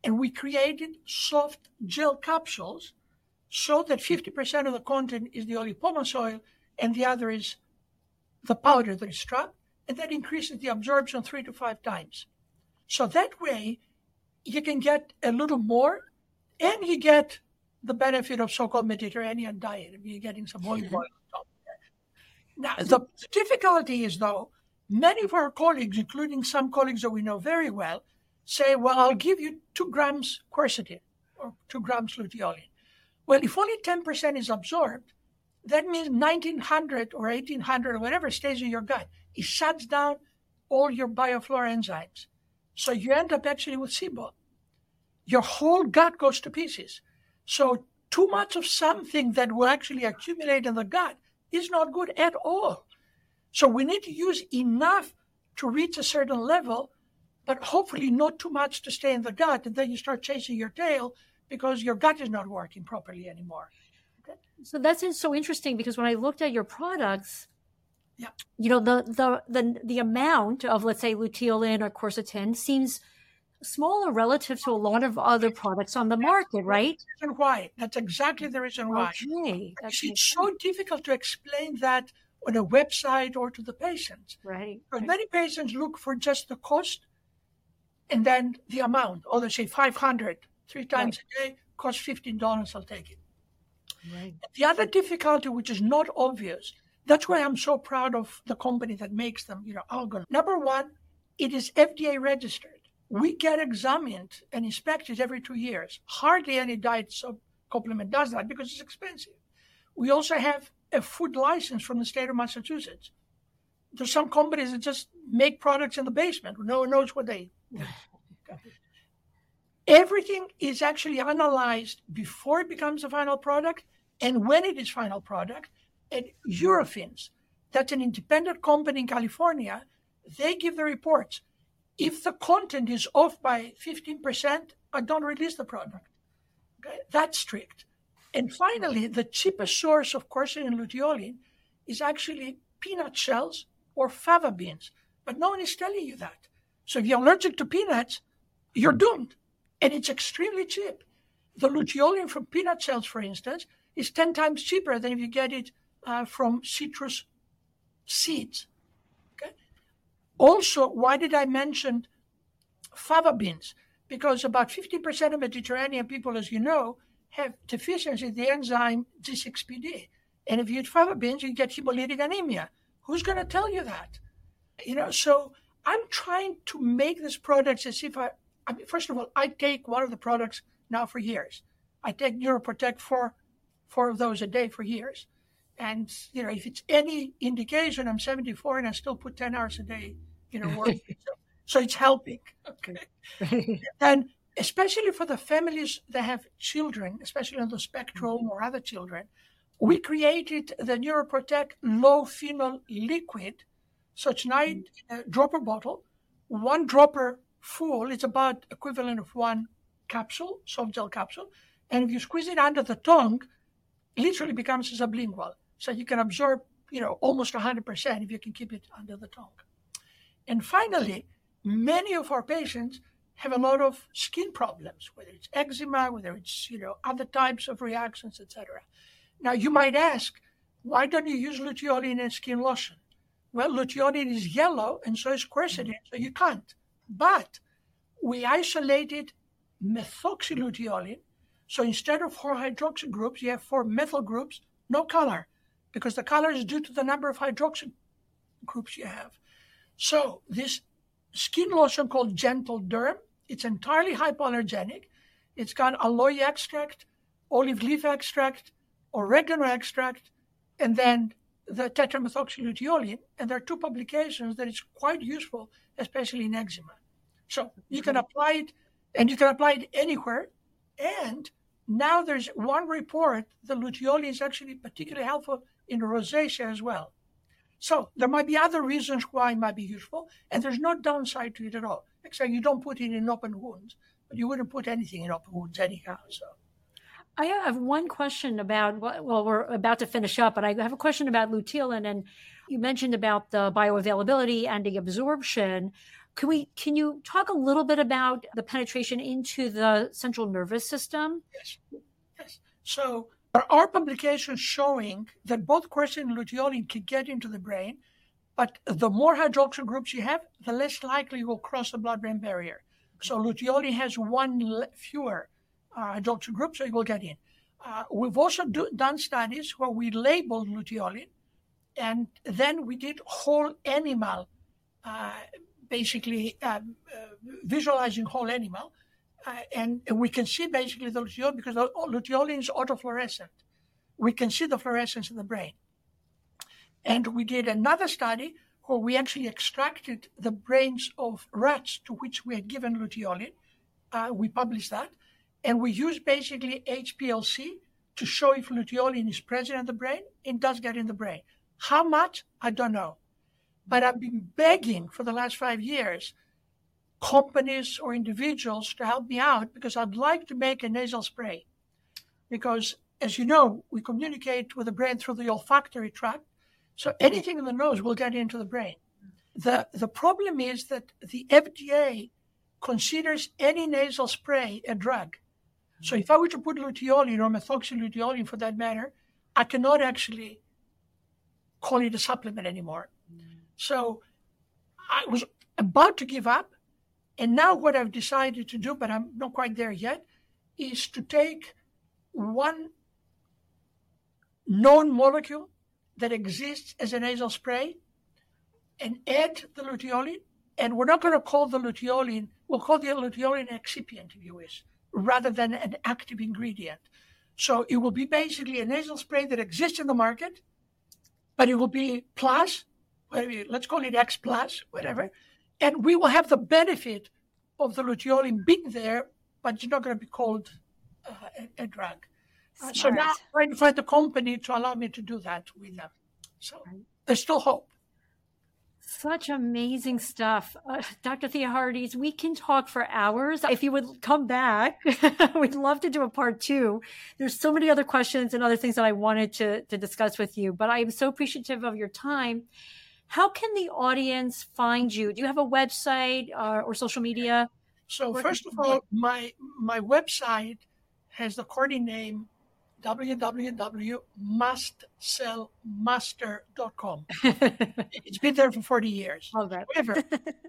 And we created soft gel capsules so that 50% of the content is the olipomas oil and the other is the powder that is trapped, and that increases the absorption 3 to 5 times. So that way, you can get a little more, and you get the benefit of so-called Mediterranean diet. You're getting some olive oil on top of that. Now, the difficulty is, though, many of our colleagues, including some colleagues that we know very well, say, well, I'll give you 2 grams quercetin or 2 grams luteolin. Well, if only 10% is absorbed, that means 1,900 or 1,800 or whatever stays in your gut. It shuts down all your bioflora enzymes. So you end up actually with SIBO. Your whole gut goes to pieces. So too much of something that will actually accumulate in the gut is not good at all. So we need to use enough to reach a certain level, but hopefully not too much to stay in the gut. And then you start chasing your tail because your gut is not working properly anymore. Okay? So that's so interesting, because when I looked at your products, yeah, you know, the amount of, let's say, luteolin or quercetin seems smaller relative to a lot of other products on the market, right? And why? That's exactly the reason why. Okay. It's so difficult to explain that on a website or to the patients. Right. Because many patients look for just the cost and then the amount. Or they say 500 3 times a day, costs $15, I'll take it. Right. The other difficulty, which is not obvious, that's why I'm so proud of the company that makes them, Algon. Number one, it is FDA registered. We get examined and inspected every 2 years. Hardly any diet supplement does that because it's expensive. We also have a food license from the state of Massachusetts. There's some companies that just make products in the basement. No one knows what they do. Everything is actually analyzed before it becomes a final product and when it is final product. And Eurofins, that's an independent company in California, they give the reports. If the content is off by 15%, I don't release the product. Okay? That's strict. And finally, the cheapest source of quercetin and luteolin is actually peanut shells or fava beans. But no one is telling you that. So if you're allergic to peanuts, you're doomed. And it's extremely cheap. The luteolin from peanut shells, for instance, is 10 times cheaper than if you get it from citrus seeds. Okay. Also, why did I mention fava beans? Because about 50% of Mediterranean people, as you know, have deficiency in the enzyme G6PD. And if you eat fava beans, you get hemolytic anemia. Who's going to tell you that? So I'm trying to make this product as if first of all, I take one of the products now for years. I take Neuroprotect 4 of those a day for years. And, if it's any indication, I'm 74 and I still put 10 hours a day, working. So it's helping. Okay. And especially for the families that have children, especially on the spectrum or other children, we created the Neuroprotect low phenol liquid. So it's 9 dropper bottle, 1 dropper full. It's about equivalent of 1 capsule, soft gel capsule. And if you squeeze it under the tongue, it literally becomes sublingual. So you can absorb, almost 100% if you can keep it under the tongue. And finally, many of our patients have a lot of skin problems, whether it's eczema, whether it's, other types of reactions, etc. Now, you might ask, why don't you use luteolin in skin lotion? Well, luteolin is yellow, and so is quercetin, so you can't. But we isolated methoxyluteolin. So instead of 4 hydroxy groups, you have 4 methyl groups, no color, because the color is due to the number of hydroxy groups you have. So this skin lotion called Gentle Derm, it's entirely hypoallergenic. It's got aloe extract, olive leaf extract, oregano extract, and then the tetramethoxyluteolin. And there are 2 publications that is quite useful, especially in eczema. So you can apply it, and you can apply it anywhere. And now there's 1 report, the luteolin is actually particularly helpful in rosacea as well. So there might be other reasons why it might be useful, and there's no downside to it at all, except you don't put it in open wounds, but you wouldn't put anything in open wounds anyhow. So I have one question about, well, we're about to finish up, but I have a question about luteolin, and you mentioned about the bioavailability and the absorption. Can you talk a little bit about the penetration into the central nervous system? Yes. So there are publications showing that both quercetin and luteolin can get into the brain, but the more hydroxyl groups you have, the less likely you will cross the blood-brain barrier. So luteolin has one fewer hydroxyl group, so it will get in. We've also done studies where we labeled luteolin, and then we did whole animal, visualizing whole animal, and we can see basically the luteolin, because the luteolin is autofluorescent. We can see the fluorescence in the brain. And we did another study where we actually extracted the brains of rats to which we had given luteolin. We published that. And we used basically HPLC to show if luteolin is present in the brain. It does get in the brain. How much? I don't know. But I've been begging for the last 5 years companies or individuals to help me out, because I'd like to make a nasal spray. Because, as you know, we communicate with the brain through the olfactory tract. So anything in the nose will get into the brain. The problem is that the FDA considers any nasal spray a drug. So if I were to put luteolin or methoxyluteolin for that matter, I cannot actually call it a supplement anymore. So I was about to give up. And now what I've decided to do, but I'm not quite there yet, is to take one known molecule that exists as a nasal spray and add the luteolin. And we're not going to call the luteolin, we'll call the luteolin an excipient, if you wish, rather than an active ingredient. So it will be basically a nasal spray that exists in the market, but it will be plus, let's call it X plus, whatever. And we will have the benefit of the luteolin being there, but it's not going to be called a drug. So now I'm trying to find the company to allow me to do that with them. So there's still hope. Such amazing stuff. Dr. Theoharides, we can talk for hours. If you would come back, we'd love to do a part 2. There's so many other questions and other things that I wanted to discuss with you, but I am so appreciative of your time. How can the audience find you? Do you have a website or social media? So first of all, my website has the corny name www.mastcellmaster.com. It's been there for 40 years. However,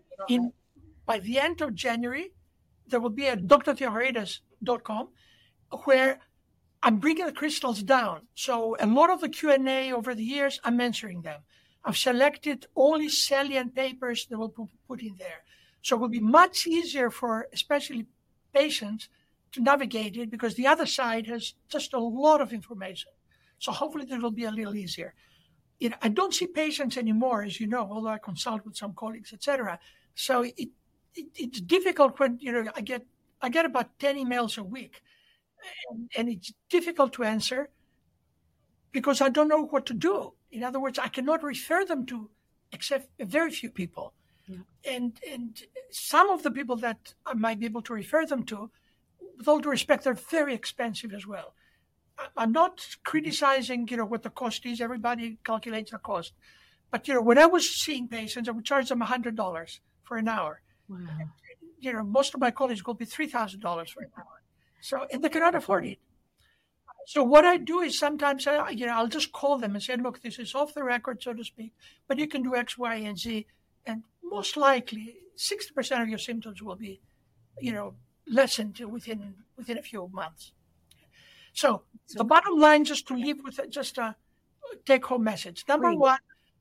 by the end of January, there will be a drtheoharides.com where I'm bringing the crystals down. So a lot of the Q&A over the years, I'm answering them. I've selected only salient papers that will be put in there. So it will be much easier for especially patients to navigate it, because the other side has just a lot of information. So hopefully it will be a little easier. I don't see patients anymore, as you know, although I consult with some colleagues, etc. So it's difficult when I get about 10 emails a week, and it's difficult to answer because I don't know what to do. In other words, I cannot refer them to except very few people, and some of the people that I might be able to refer them to, with all due respect, they're very expensive as well. I'm not criticizing, what the cost is. Everybody calculates the cost. But, when I was seeing patients, I would charge them $100 for an hour. Wow. Most of my colleagues will be $3,000 for an hour. So, and they cannot afford it. So what I do is sometimes, I'll just call them and say, look, this is off the record, so to speak, but you can do X, Y, and Z. And most likely, 60% of your symptoms will be, lessened within a few months. So the bottom line, just to leave with just a take-home message. Number one,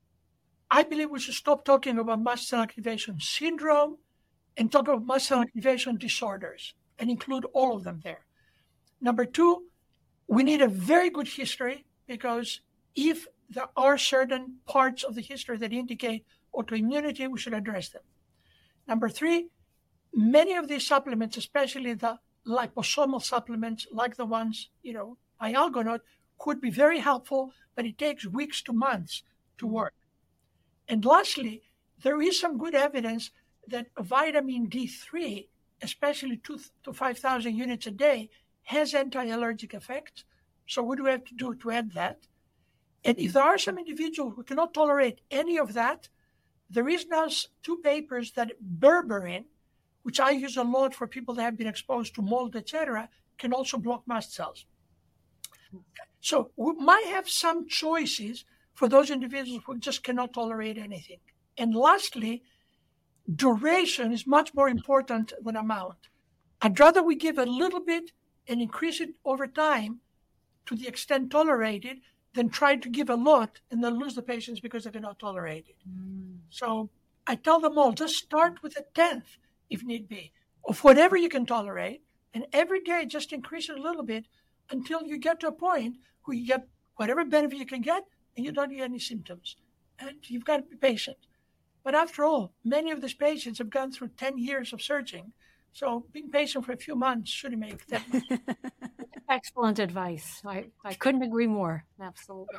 I believe we should stop talking about mast cell activation syndrome and talk about mast cell activation disorders and include all of them there. Number two, we need a very good history, because if there are certain parts of the history that indicate autoimmunity, we should address them. Number three, many of these supplements, especially the liposomal supplements like the ones, by Algonaut, could be very helpful, but it takes weeks to months to work. And lastly, there is some good evidence that vitamin D3, especially 2,000 to 5,000 units a day, has anti-allergic effects. So what do we have to do to add that? And if there are some individuals who cannot tolerate any of that, There is now 2 papers that berberine, which I use a lot for people that have been exposed to mold, etc., can also block mast cells. So we might have some choices for those individuals who just cannot tolerate anything. And lastly, duration is much more important than amount. I'd rather we give a little bit and increase it over time to the extent tolerated than try to give a lot and then lose the patients because they cannot tolerate it. So I tell them all, just start with 1/10 if need be, of whatever you can tolerate, and every day just increase it a little bit until you get to a point where you get whatever benefit you can get and you don't get any symptoms. And you've got to be patient. But after all, many of these patients have gone through 10 years of surging. So being patient for a few months shouldn't make that much. Excellent advice. I couldn't agree more. Absolutely.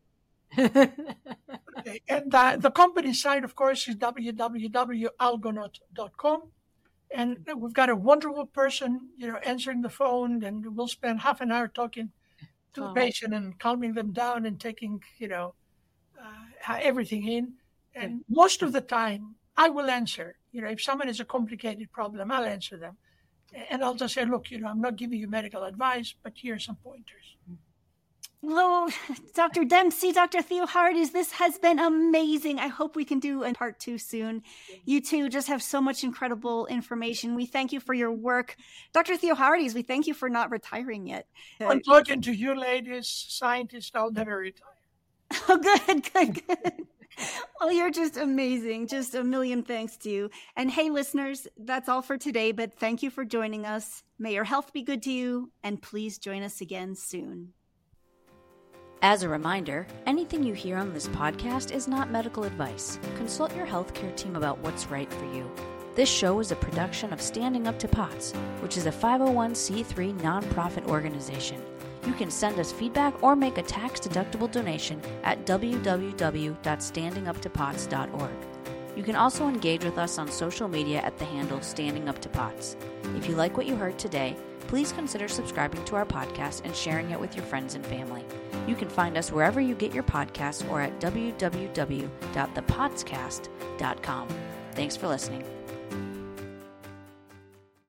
Okay. And the company site, of course, is www.algonaut.com. And we've got a wonderful person, answering the phone, and we'll spend half an hour talking to the patient and calming them down and taking, everything in. And most of the time, I will answer. If someone has a complicated problem, I'll answer them. And I'll just say, look, I'm not giving you medical advice, but here are some pointers. Well, Dr. Dempsey, Dr. Theohardis, this has been amazing. I hope we can do a part 2 soon. You two just have so much incredible information. We thank you for your work. Dr. Theohardis, we thank you for not retiring yet. I'm talking to you ladies, scientists, I'll never retire. Oh, good. Well, you're just amazing. Just a million thanks to you. And hey, listeners, that's all for today, but thank you for joining us. May your health be good to you, and please join us again soon. As a reminder, anything you hear on this podcast is not medical advice. Consult your healthcare team about what's right for you. This show is a production of Standing Up to POTS, which is a 501c3 nonprofit organization. You can send us feedback or make a tax-deductible donation at www.standinguptopots.org. You can also engage with us on social media at the handle Standing Up to POTS. If you like what you heard today, please consider subscribing to our podcast and sharing it with your friends and family. You can find us wherever you get your podcasts or at www.thepotscast.com. Thanks for listening.